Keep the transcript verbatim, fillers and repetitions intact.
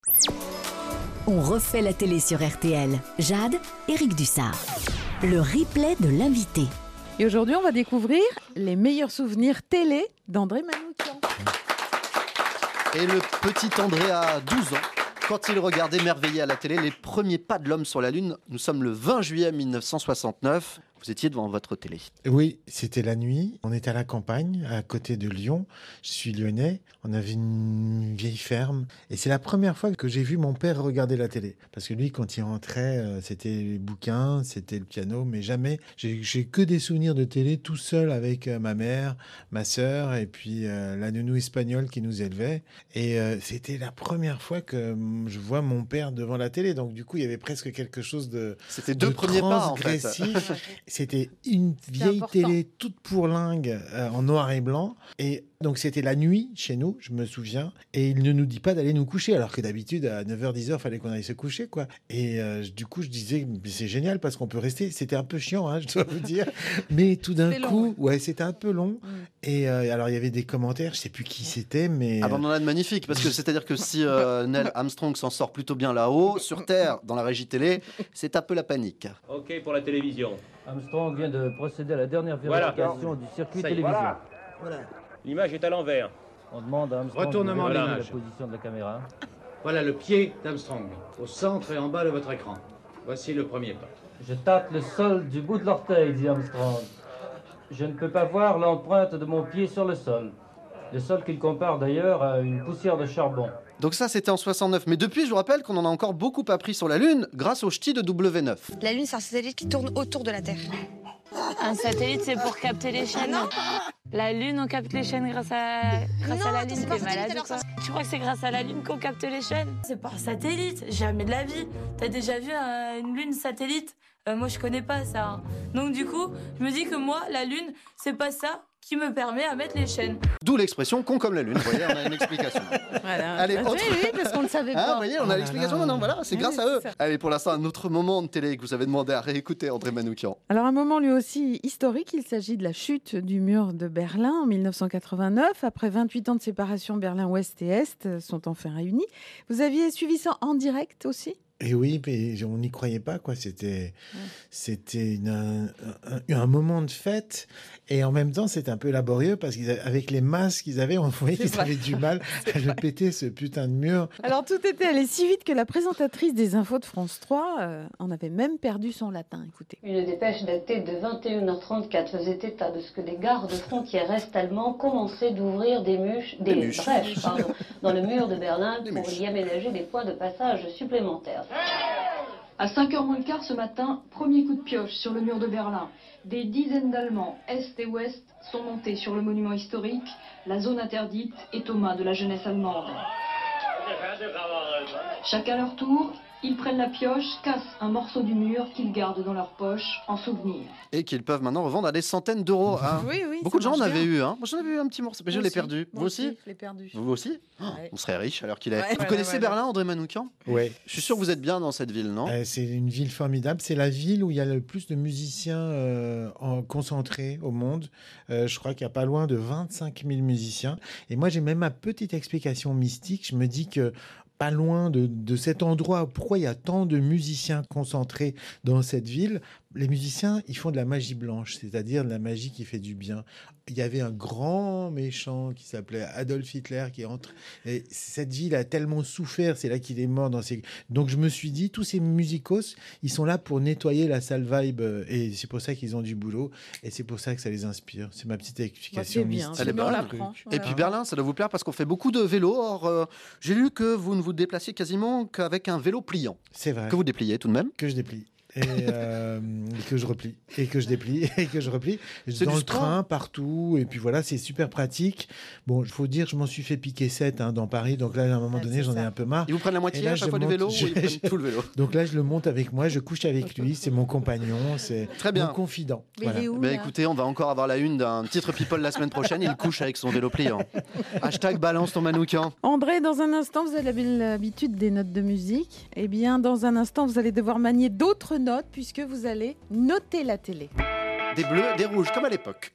On refait la télé sur R T L. Jade, Éric Dussard. Le replay de l'invité. Et aujourd'hui, on va découvrir les meilleurs souvenirs télé d'André Manoukian. Et le petit André a douze ans. Quand il regardait émerveillé à la télé les premiers pas de l'homme sur la Lune, nous sommes le vingt juillet mille neuf cent soixante-neuf. Vous étiez devant votre télé. Oui, c'était la nuit. On était à la campagne, à côté de Lyon. Je suis lyonnais. On avait une vieille ferme. Et c'est la première fois que j'ai vu mon père regarder la télé. Parce que lui, quand il rentrait, euh, c'était les bouquins, c'était le piano. Mais jamais, j'ai, j'ai que des souvenirs de télé tout seul avec euh, ma mère, ma sœur et puis euh, la nounou espagnole qui nous élevait. Et euh, c'était la première fois que euh, je vois mon père devant la télé. Donc du coup, il y avait presque quelque chose de C'était deux de premiers pas, en fait. transgressif. C'était une vieille important. télé toute pourlingue euh, en noir et blanc. Et donc, c'était la nuit chez nous, je me souviens. Et il ne nous dit pas d'aller nous coucher. Alors que d'habitude, à neuf heures, dix heures, il fallait qu'on aille se coucher, quoi. Et euh, du coup, je disais, mais c'est génial parce qu'on peut rester. C'était un peu chiant, hein, je dois vous dire. Mais tout d'un C'était long, coup, ouais, c'était un peu long. Mm. Et euh, alors, il y avait des commentaires. Je sais plus qui c'était, mais. Ah ben, on en a de magnifiques, parce que c'est-à-dire que si euh, Neil Armstrong s'en sort plutôt bien là-haut, sur Terre, dans la régie télé, c'est un peu la panique. Ok pour la télévision. Armstrong vient de procéder à la dernière Voilà. vérification du circuit Ça y est, télévision. voilà. L'image est à l'envers. On demande à Armstrong Retournement de de vérifier l'image. la position de la caméra. Voilà le pied d'Armstrong, au centre et en bas de votre écran. Voici le premier pas. Je tâte le sol du bout de l'orteil, dit Armstrong. Je ne peux pas voir l'empreinte de mon pied sur le sol. Le sol qu'il compare d'ailleurs à une poussière de charbon. Donc ça, c'était en soixante-neuf. Mais depuis, je vous rappelle qu'on en a encore beaucoup appris sur la Lune grâce au ch'ti de W neuf. La Lune, c'est un satellite qui tourne autour de la Terre. Un satellite, c'est pour capter les chaînes. La Lune, on capte les chaînes grâce à, grâce Non, à la attends, Lune. c'est pas T'es un satellite, malade alors ou quoi ça- Tu crois que c'est grâce à la Lune qu'on capte les chaînes? C'est pas un satellite, jamais de la vie. T'as déjà vu un- une lune satellite? Euh, Moi, je connais pas ça. hein. Donc, du coup, je me dis que moi, la lune, c'est pas ça qui me permet à mettre les chaînes. D'où l'expression con comme la Lune. Vous voyez, on a une explication. Voilà. Allez, Ah, autre- oui, oui, parce qu'on le savait Ah, pas. vous voyez, on a Oh là l'explication là. maintenant, voilà, c'est Oui, grâce à c'est eux. ça. Allez, pour l'instant, un autre moment de télé que vous avez demandé à réécouter, André Manoukian. Alors, un moment lui aussi historique, il s'agit de la chute du mur de Berlin en mille neuf cent quatre-vingt-neuf. Après vingt-huit ans de séparation, Berlin-Ouest et Est sont enfin réunis. Vous aviez suivi ça en direct aussi? Et oui, mais on n'y croyait pas, quoi. C'était, c'était une- un, un- un moment de fête. Et en même temps, c'était un peu laborieux parce qu'avec les masques qu'ils avaient, on voyait C'est qu'ils vrai. avaient du mal à le péter, ce putain de mur. Alors, tout était allé si vite que la présentatrice des infos de France trois euh, en avait même perdu son latin. Écoutez. Une dépêche datée de vingt et une heures trente-quatre faisait état de ce que des gardes frontières est-allemands commençaient d'ouvrir des, muches, des, Des muches. brèches pardon, dans le mur de Berlin Des pour muches. y aménager des points de passage supplémentaires. À cinq heures moins le quart ce matin, premier coup de pioche sur le mur de Berlin. Des dizaines d'Allemands, Est et Ouest, sont montés sur le monument historique. La zone interdite est aux mains de la jeunesse allemande. Chacun leur tour, ils prennent la pioche, cassent un morceau du mur qu'ils gardent dans leur poche en souvenir. Et qu'ils peuvent maintenant revendre à des centaines d'euros. hein. Oui, oui. Beaucoup ça de gens en marche avaient bien. eu. Hein. Moi, j'en avais eu un petit morceau, mais je Moi l'ai aussi. perdu. Moi Vous aussi, Je l'ai perdu. Vous aussi Oh, Ouais. On serait riche alors qu'il est. Ouais, Vous ouais, connaissez ouais, Berlin, André Manoukian? Ouais. Je suis sûr que vous êtes bien dans cette ville, non? Euh, c'est une ville formidable. C'est la ville où il y a le plus de musiciens euh, en, concentrés au monde. Euh, je crois qu'il y a pas loin de vingt-cinq mille musiciens. Et moi, j'ai même ma petite explication mystique. Je me dis que pas loin de, de cet endroit, pourquoi il y a tant de musiciens concentrés dans cette ville? Les musiciens, ils font de la magie blanche, c'est-à-dire de la magie qui fait du bien. Il y avait un grand méchant qui s'appelait Adolf Hitler qui entre. Et cette ville a tellement souffert, c'est là qu'il est mort dans ces. Donc je me suis dit, tous ces musicos, ils sont là pour nettoyer la sale vibe, euh, et c'est pour ça qu'ils ont du boulot, et c'est pour ça que ça les inspire. C'est ma petite explication Bah, c'est bien, mystique. c'est Elle est bien, on bonne. l'apprend. Et Voilà. puis Berlin, ça doit vous plaire parce qu'on fait beaucoup de vélo. Or, euh, j'ai lu que vous ne vous déplaciez quasiment qu'avec un vélo pliant. C'est vrai. Que vous dépliez tout de même. Que je déplie. Et, euh, et que je replie. Et que je déplie. Et que je replie. C'est Dans du le sport. train, partout. Et puis voilà, c'est super pratique. Bon, il faut dire, je m'en suis fait piquer sept hein, dans Paris. Donc là, à un moment Ah, donné, c'est j'en ai ça. un peu marre. Ils vous prennent la Et moitié là, à chaque je fois du monte- vélo je- ou ils prennent tout le vélo? Donc là, je le monte avec moi. Je couche avec lui. C'est mon compagnon. C'est Très bien. mon confident. Mais Voilà. il est où, Ben là écoutez, on va encore avoir la une d'un titre People la semaine prochaine. Il couche avec son vélo pliant. Hashtag balance ton Manoukian. André, dans un instant, vous avez l'habitude des notes de musique. Eh bien, dans un instant, vous allez devoir manier d'autres notes puisque vous allez noter la télé. Des bleus, des rouges, comme à l'époque.